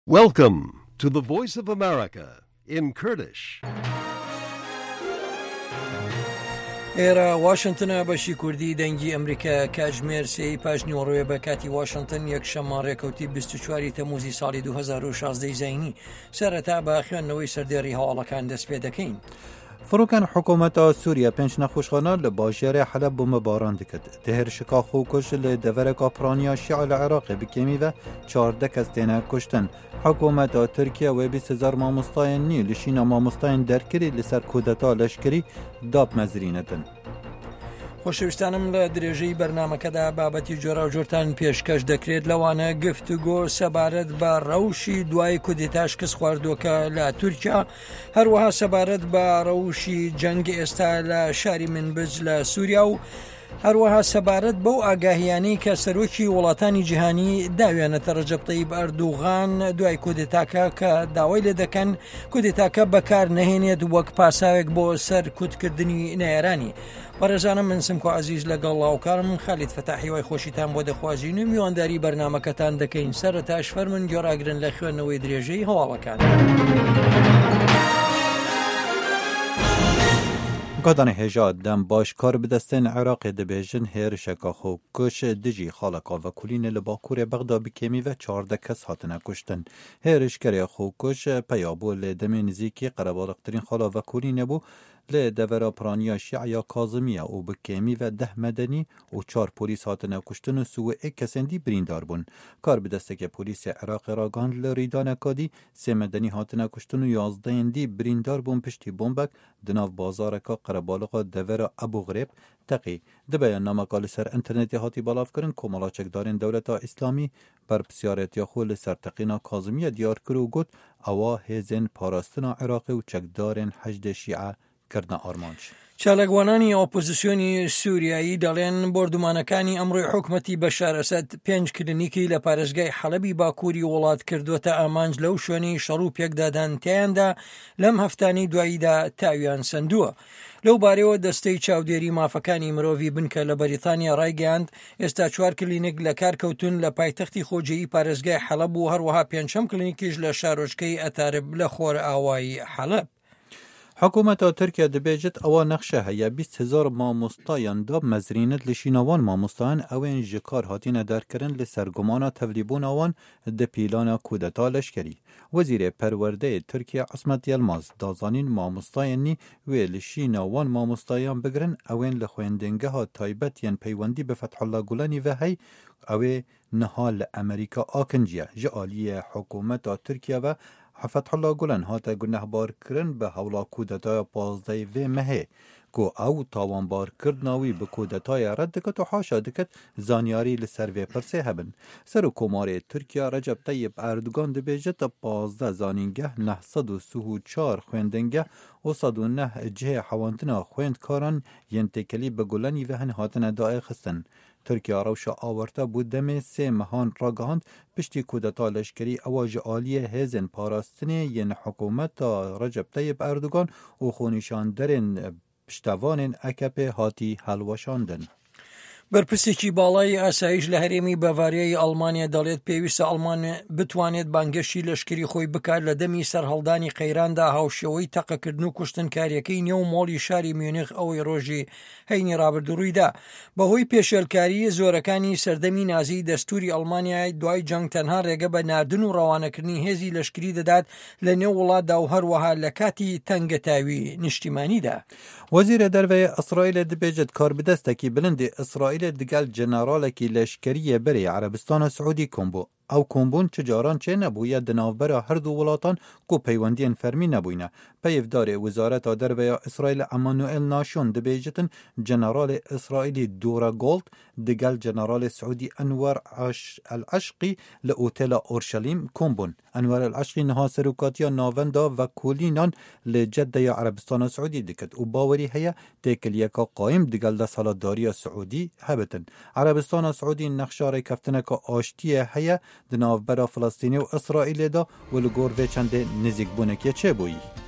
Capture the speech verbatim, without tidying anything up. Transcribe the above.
Welcome to the Voice of America in Kurdish. ئێرە واشنگتنە بەشی کوردی دەنگی ئەمریکا کاتژمێر سێی پاش نیوەڕۆیە بە کاتی واشنگتن یەکشەممە ڕێکەوتی بیست و چوار تەموزی ساڵی دوو هەزار و شازدە زینی سەرەتا بە خوێندنەوەی سەردێڕی هەواڵەکان دەست پێ دەکەین. فروکن حکومت سوریه پنج نخوشخانه لباجر حلب بمباران دکد. دهر شکا خوکش لدورک پرانیا شیع العراق بکمی و چارده کس تینه کشتن. حکومت ترکیه و بیست هزار ماموستاین نی لشین ماموستاین درکری لسر کودتا لشکری داب مزرینتن. خۆشەویستانم لە درێژەی بەرنامەکەدا بابەتی جۆرا و جۆرتان پێشکەش دەکرێت لەوانە گفتوگۆ سەبارەت بە ڕەوشی دوای کودێتاش کەس خواردووەکە لە تورکیا، هەروەها سەبارەت بە ڕەوشی جەنگ ئێستا لە شاری منبج لە سووریا و هەروەها سەبارەت بەو ئاگاهیانەی کە سەرۆکی وڵاتانی جیهانی داوێنێتە ڕەجەب تەیب ئەردوغان دوای کودێتاکە کە داوای لێ دەکەن کودێتاکە بەکار نەهێنێت وەک پاساوێک بۆ سەر کودکردنی نەیرانی. بەڕێزانم من سمکۆ عەزیز لەگەڵ ڵاوکارم خالید فەتاحی وای خۆشیتان بۆ دەخوازین و میوانداری بەرنامەکەتان دەکەین. سەرەتاش فەرمن گۆڕاگرن لە خوێندنەوەی درێژەی هەواڵەکان. گادان هجا دم باشکار بدستن عراق دبیجن هر شکا خو کش دجی خالقا و کلین لباکور بغدا بکمی و چارده کس هاتنه کشتن. هرش کری خو کش پیابو لدم نزیکی قربالقترین خالا و کلین بو لدورا پرانیا شیعیا کازمیه و بکمی و ده مدنی و چار پولیس هاتنه کشتن و سوه ایک کسندی بریندار بون. کار بدسته که پولیس عراق را گاند لریدان کادی سه مدنی هاتنه کشتن و یازده اندی بریندار بون پشتی بومبک دناف بازار که قربالقا دورا ابو غریب تقی دبیان نامقال سر انترنتی هاتی بالاف کرن کمالا چکدارین دولتا اسلامی بر بسیارت یا خول سر تقینا کازمیه دیار کرو گوت اوا هزین پاراستنا عراقی و چکدارین حجد شیعه کردن آرمانش. چالەگوانانی ئۆپۆزیسیۆنی سووریایی دەڵێن بردومانەکانی ئەمڕۆی حکومەتی بەشار ئەسەد پێنج کلینیکی لە پارێزگای حەلەبی باکووری وڵات کردوتە ئامانج لەو شوێنی شەڕ و پێکدادان تیاندا لەم هەفتانی دواییدا تاویان سندووە. لەو بارەوە دەستەی چاودێری مافەکانی مرۆڤی بنکە لە بەریتانیا ڕایگەاند ئێستا چوار کلینیک لە کارکەوتون لە پایتەختی خۆجێیی پارێزگای حەلەب و هەروەها پێنجەم کلینیکیش لە شارۆچکەی ئەتارب لە خۆر ئاوایی حەلەب. حکومت ترکیه دبیجت اوا نقشه هیا بیست هزار ماموستایان داب مزرینت لشینوان ماموستایان اوین جکار هاتین در کرن لسرگمانا تولیبون آوان ده پیلانا کودتا لشکری. وزیر پرورده ترکیه عصمت یلماز دازانین ماموستایانی و لشینوان ماموستایان بگرن اوین لخویندنگه ها تایبت ین پیوندی به فتح الله گلانی و هی اوی نهال امریکا آکنجیه جعالی حکومت ترکیه و فتح الله گلن هاته گناه بار کرن به حولا کودتای پازده و مهه کو او تاوان بار کردناوی به کودتای رد دکت و حاشا دکت زانیاری لسر و پرسه هبن. سر و کمار ترکیه رجب طیب اردوگان دبیجت پازده زانینگه نهصد و سه و چار خویندنگه و صد و نه جه حواندنا خویندکاران ینتکلی به گلنی و هن هاتن دائه خستن. ترکیه روشا آورته بود دم سه مهان راگهاند پشتی کودتا لشکری اواج عالی هزن پاراستنی ین حکومت رجب طیب اردوگان و خونیشان درن پشتوان اکپ هاتی هلوشاندن. بەرپرسێکی باڵای ئاسایش لە هەرێمی باڤاریای ئەڵمانیا دەڵێت پێویستە ئەڵمان بتوانێت بانگەشی لەشکری خۆی بکات لە دەمی سەرهەڵدانی قەیراندا هاوشێوەی تەقەکردن و کوشتنکاریەکەی نێو مۆڵی شاری میونخ ئەوەی ڕۆژی هەینی ڕابردوڕوویدا. بەهۆی پێشێلکاری زۆرەکانی سەردەمی نازی دەستوری ئەڵمانیای دوای جەنگ تەنها ڕێگە بە ناردن و ڕەوانەکردنی هێزی لەشکری دەدات لە نێو وڵاتدا و هەروەها لە کاتی تەنگەتاوی نیشتیمانیدا. وزیر دەرەوەی ئیسرائیل دەبێژێت کار بدەستێکی بلندی ئیسرائیل دگل جنرالێکی لەشکریە بەری عەرەبستانە سعودی کۆمبۆ او کۆمبوون چ جاران چێ نەبوویە دناوبەرە هەردوو وڵاتان کو پەیوەندیان فەرمی نەبووینە. پەیڤدارێ وزارەتا دەرەوەیە ئیسرائیل ئەمانوئێل ناشۆن دەبێژتن جەنەرالێ ئیسرائیلی دوورە گۆڵد دگەل جەنەرالێ سعودی ئەنوەر ئەلعەشقی لە ئۆتێلا ئۆرشەلیم کۆمبوون. ئەنوەر ئەلعەشقی نەها سەرۆکاتیە ناوەندا و کولینان لە جەددەیە عەرەبستانە سعودی دکت و باوەری هەیە تێکلیەکە قایم دگەل دەسەڵاتداریە سعودی هەبتن. عەرەبستانە سعودی نەخشارێ کەفتنەکە ئاشتیە هەیە دناوبەرە فلەستینی و ئیسرائیلێدا و لە گۆڕ vê çendê nizîkbûnekê çêbûyî.